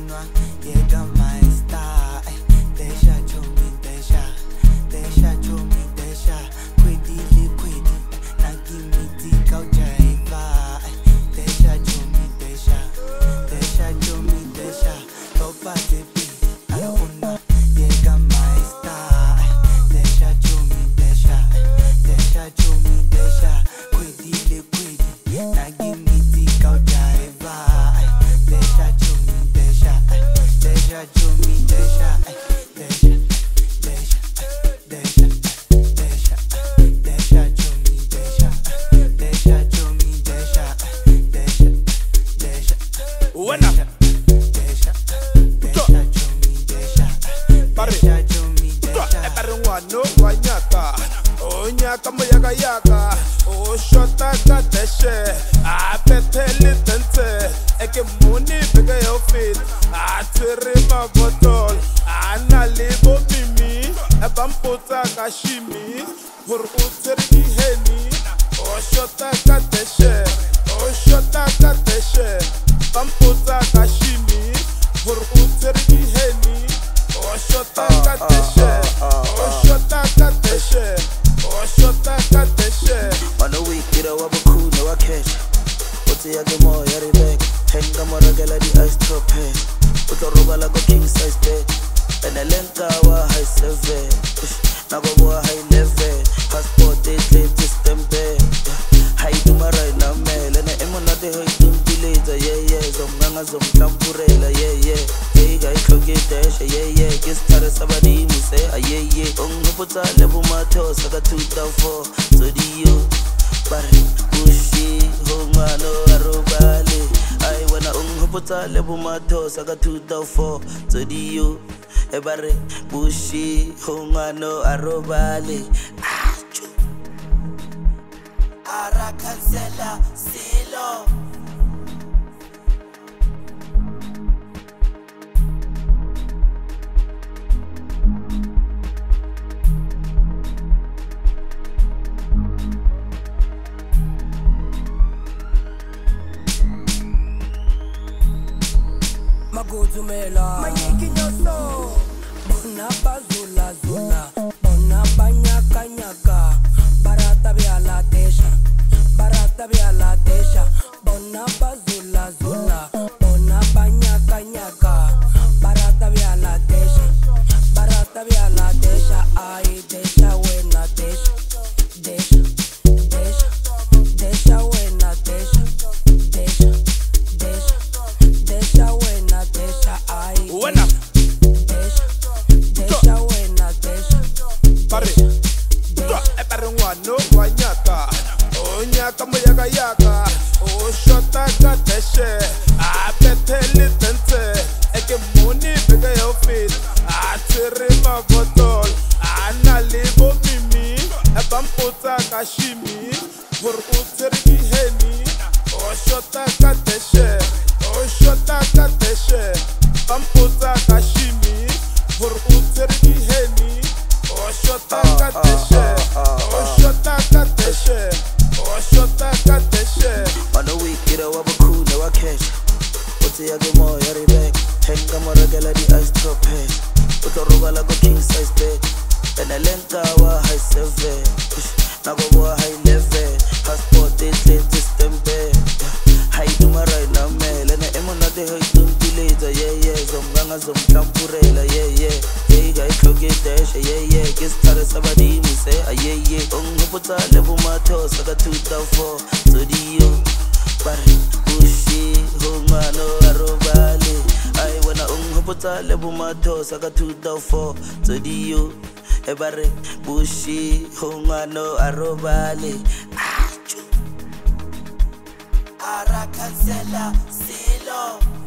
unwa yeka my star Desha chomi desha Desha chomi desha Kwedi le kwedi Na gimi tika ujaiva Desha chomi desha Desha chomi desha Topa tepi unwa yeka my star Desha chomi desha Desha chomi desha Kwedi le kwedi Na gimi tika ujaiva Desha chomi desha Desha chomi desha Desha Desha Desha Desha chomi desha Desha chomi desha Desha Desha Wena Desha Desha chomi desha Desha chomi desha ebarengwano wa nyaka o nyaka moyaga yaka o shota ka deshe a petele tente eke moni bega yo fit a tsere ma botol a na le bo mimi e bampota ka shimi hor o tsere di heni o shota ka deshe o shota ka deshe bampota ka shimi hor o tsere di heni o shota ka deshe o shota ka deshe o shota ka deshe On the week, get a wabba cool, no I catch. What's the other more, yari back? Hang the mother gala the ice top head. Put a rubber like a king size bed. And a lenka wa high seven. Now go a high level. Passport, they play this them bed. High to my right now, mail. And I'm on the high to be later. Yeah, some mangas of Tampurella. Yeah. Hey, guy, clock it dash. Yeah. Get started, somebody will say, yeah. Put a level my toes, I got 2004. So the you. Bare bushi hongano arobale I wanna puta lebu matos I got 2004 so di you bare bushi hongano arobale Ara cancela silo Magozumela Mayiki nyoso Bona bazula zula Bona banyaka nyaka Barata biala tesha Barata biala tesha Bona bazula zula Bona banyaka nyaka Barata biala tesha Barata biala tesha Ai tesha wena tesha Desha Desha Desha wena tesha Desha Desha Desha wena desha ai Wena Desha wena desha bare ebarengwano wa nyaka o nyaka moyaga yaka o shota ka deshe a petele tente eke moni bega yo fit a tsere ma botol a na le bo mimi e bampota ka shimi hor o tsere di heni o shota ka deshe o shota ka deshe bampota ka shimi hor o tsere di heni o shota ka deshe o shota ka deshe o shota ka deshe On the week, get a wabba cool, no I catch. What's the other more, yari back? Hang the mother gala the ice top head. Put a rubber like a king size bed. And a lenka wa high seven. Now go a high level. Passport, they play this them bed. High to my right now, mail. And I'm on the high to be later. Yeah, some mangas of Tampurella. Yeah. Hey, guy, clock it dash. Yeah. Get started, somebody will say, yeah. Put a level my toes, I got 2004. So the you. Bare bushi hongano arobale I wanna puta lebu matos I got 2004 so di you bare bushi hongano arobale Ara cancela silo